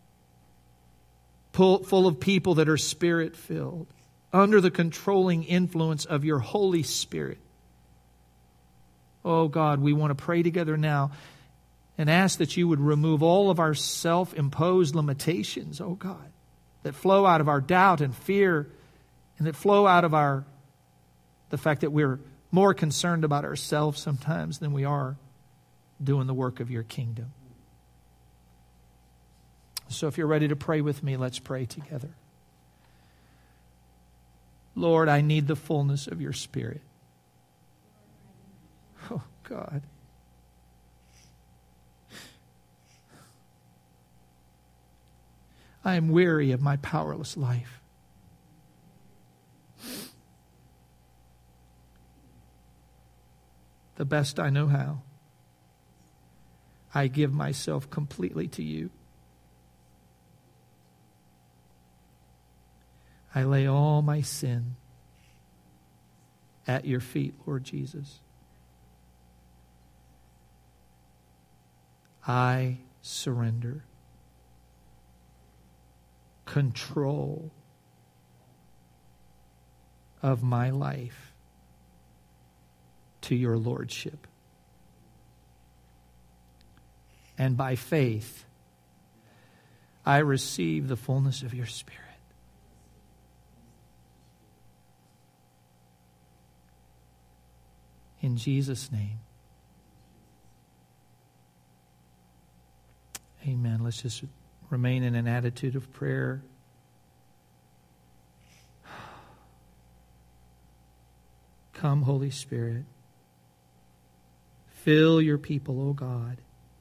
Full of people that are Spirit-filled, under the controlling influence of your Holy Spirit. Oh God, we want to pray together now and ask that you would remove all of our self-imposed limitations, oh God, that flow out of our doubt and fear, and that flow out of our the fact that we're more concerned about ourselves sometimes than we are doing the work of your kingdom. So if you're ready to pray with me, let's pray together. Lord, I need the fullness of your Spirit. Oh, God. I am weary of my powerless life. The best I know how, I give myself completely to you. I lay all my sin at your feet, Lord Jesus. I surrender control of my life to your lordship. And by faith, I receive the fullness of your Spirit. In Jesus' name. Amen. Let's just remain in an attitude of prayer. Come, Holy Spirit. Fill your people, O God,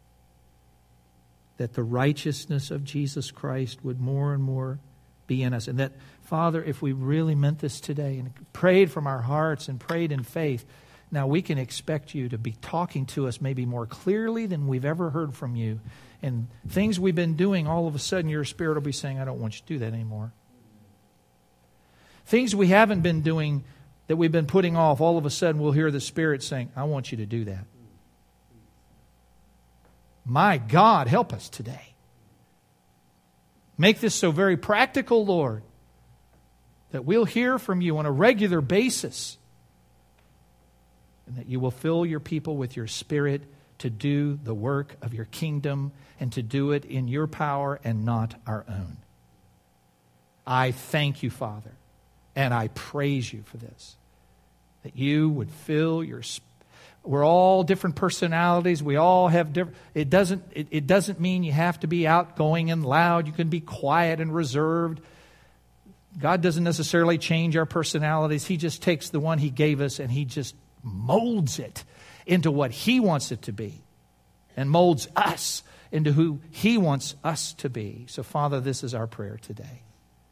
that the righteousness of Jesus Christ would more and more be in us. And that, Father, if we really meant this today and prayed from our hearts and prayed in faith, now we can expect you to be talking to us maybe more clearly than we've ever heard from you. And things we've been doing, all of a sudden your Spirit will be saying, I don't want you to do that anymore. Things we haven't been doing that we've been putting off, all of a sudden we'll hear the Spirit saying, I want you to do that. My God, help us today. Make this so very practical, Lord, that we'll hear from you on a regular basis, and that you will fill your people with your Spirit to do the work of your kingdom and to do it in your power and not our own. I thank you, Father, and I praise you for this, that you would fill your Spirit. We're all different personalities. We all have different. It doesn't. It, it doesn't mean you have to be outgoing and loud. You can be quiet and reserved. God doesn't necessarily change our personalities. He just takes the one He gave us and He just molds it into what He wants it to be, and molds us into who He wants us to be. So, Father, this is our prayer today.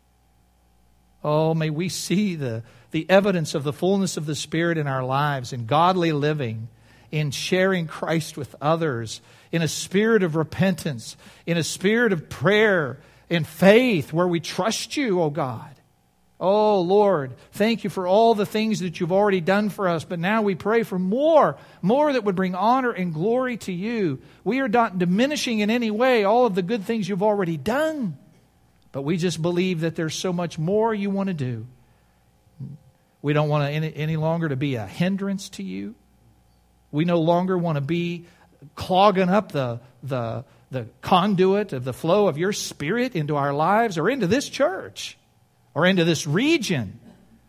Oh, may we see the, the evidence of the fullness of the Spirit in our lives, in godly living, in sharing Christ with others, in a spirit of repentance, in a spirit of prayer, in faith, where we trust you, oh God. Oh, Lord, thank you for all the things that you've already done for us, but now we pray for more, more that would bring honor and glory to you. We are not diminishing in any way all of the good things you've already done. But we just believe that there's so much more you want to do. We don't want to any, any longer to be a hindrance to you. We no longer want to be clogging up the, the, the conduit of the flow of your Spirit into our lives or into this church or into this region.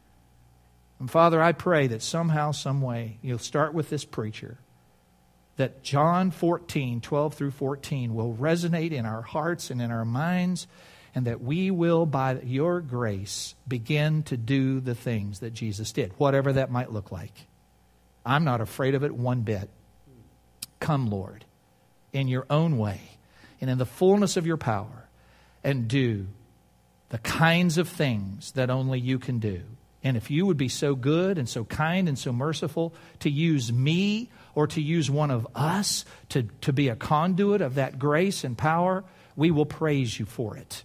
And Father, I pray that somehow, some way, you'll start with this preacher, that John fourteen, twelve through fourteen will resonate in our hearts and in our minds, and that we will, by your grace, begin to do the things that Jesus did, whatever that might look like. I'm not afraid of it one bit. Come, Lord, in your own way and in the fullness of your power, and do the kinds of things that only you can do. And if you would be so good and so kind and so merciful to use me or to use one of us to, to be a conduit of that grace and power, we will praise you for it.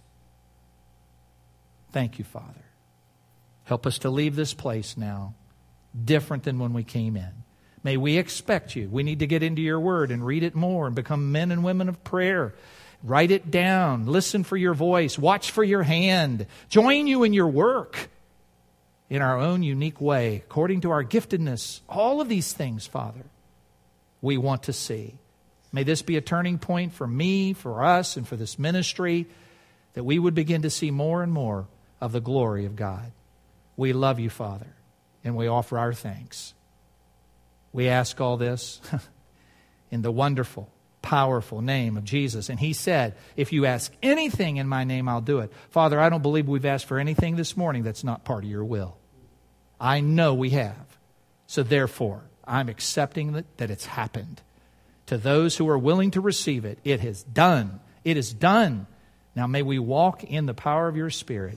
Thank you, Father. Help us to leave this place now different than when we came in. May we expect you. We need to get into your word and read it more and become men and women of prayer. Write it down. Listen for your voice. Watch for your hand. Join you in your work in our own unique way, according to our giftedness. All of these things, Father, we want to see. May this be a turning point for me, for us, and for this ministry, that we would begin to see more and more of the glory of God. We love you, Father, and we offer our thanks. We ask all this in the wonderful, powerful name of Jesus. And He said, if you ask anything in my name, I'll do it. Father, I don't believe we've asked for anything this morning that's not part of your will. I know we have. So therefore, I'm accepting that, that it's happened. To those who are willing to receive it, it is done. It is done. Now may we walk in the power of your Spirit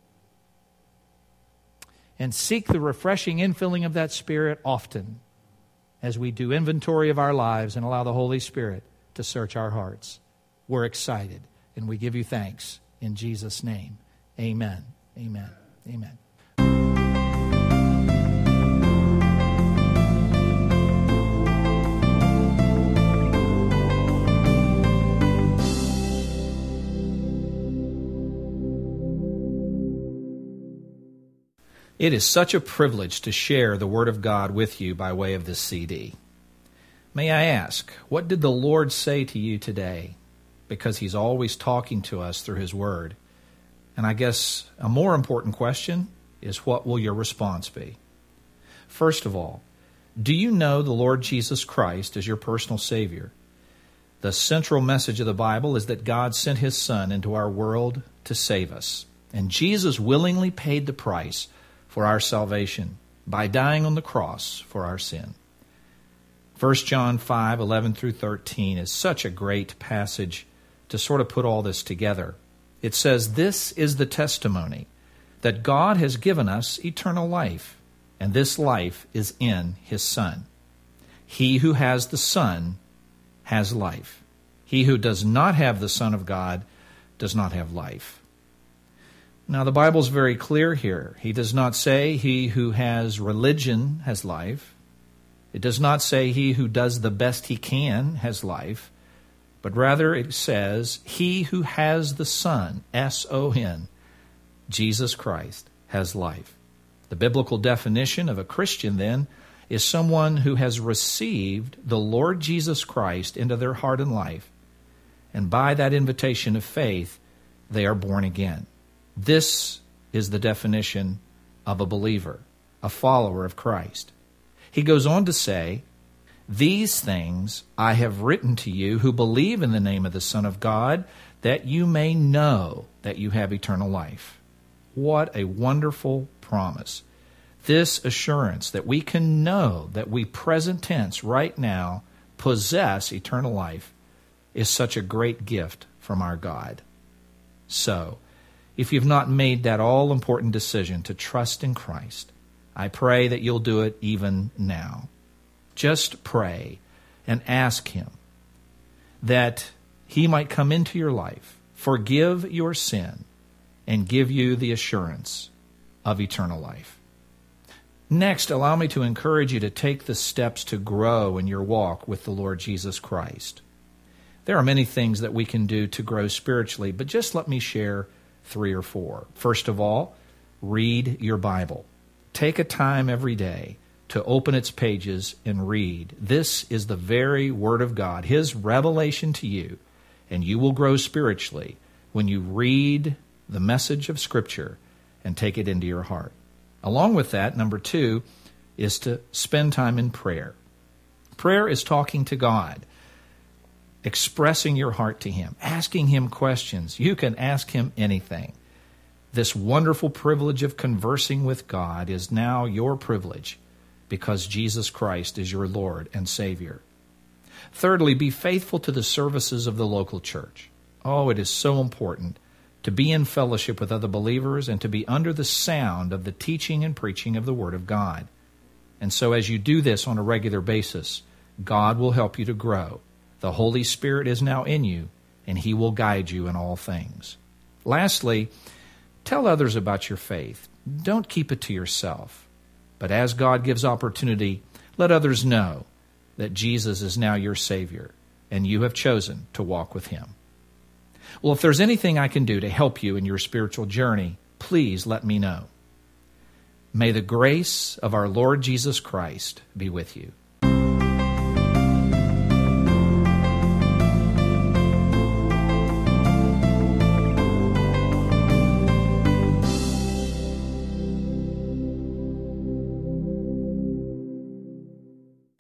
and seek the refreshing infilling of that Spirit often as we do inventory of our lives and allow the Holy Spirit to search our hearts. We're excited and we give you thanks in Jesus' name. Amen. Amen. Amen. It is such a privilege to share the Word of God with you by way of this C D. May I ask, what did the Lord say to you today? because He's always talking to us through His Word. And I guess a more important question is, what will your response be? First of all, do you know the Lord Jesus Christ as your personal Savior? The central message of the Bible is that God sent His Son into our world to save us. And Jesus willingly paid the price for our salvation by dying on the cross for our sin. First John five, eleven through thirteen is such a great passage to sort of put all this together. It says, "This is the testimony, that God has given us eternal life, and this life is in His Son. He who has the Son has life. He who does not have the Son of God does not have life." Now, the Bible's very clear here. He does not say he who has religion has life. It does not say he who does the best he can has life. But rather it says he who has the Son, S O N, Jesus Christ, has life. The biblical definition of a Christian, then, is someone who has received the Lord Jesus Christ into their heart and life. And by that invitation of faith, they are born again. This is the definition of a believer, a follower of Christ. He goes on to say, "These things I have written to you who believe in the name of the Son of God, that you may know that you have eternal life." What a wonderful promise. This assurance that we can know that we, present tense, right now, possess eternal life is such a great gift from our God. So, if you've not made that all-important decision to trust in Christ, I pray that you'll do it even now. Just pray and ask Him that He might come into your life, forgive your sin, and give you the assurance of eternal life. Next, allow me to encourage you to take the steps to grow in your walk with the Lord Jesus Christ. There are many things that we can do to grow spiritually, but just let me share three or four. First of all, read your Bible. Take a time every day to open its pages and read. This is the very Word of God, His revelation to you, and you will grow spiritually when you read the message of Scripture and take it into your heart. Along with that, number two, is to spend time in prayer. Prayer is talking to God, expressing your heart to Him, asking Him questions. You can ask Him anything. This wonderful privilege of conversing with God is now your privilege because Jesus Christ is your Lord and Savior. Thirdly, be faithful to the services of the local church. Oh, it is so important to be in fellowship with other believers and to be under the sound of the teaching and preaching of the Word of God. And so as you do this on a regular basis, God will help you to grow. The Holy Spirit is now in you, and He will guide you in all things. Lastly, tell others about your faith. Don't keep it to yourself. But as God gives opportunity, let others know that Jesus is now your Savior, and you have chosen to walk with Him. Well, if there's anything I can do to help you in your spiritual journey, please let me know. May the grace of our Lord Jesus Christ be with you.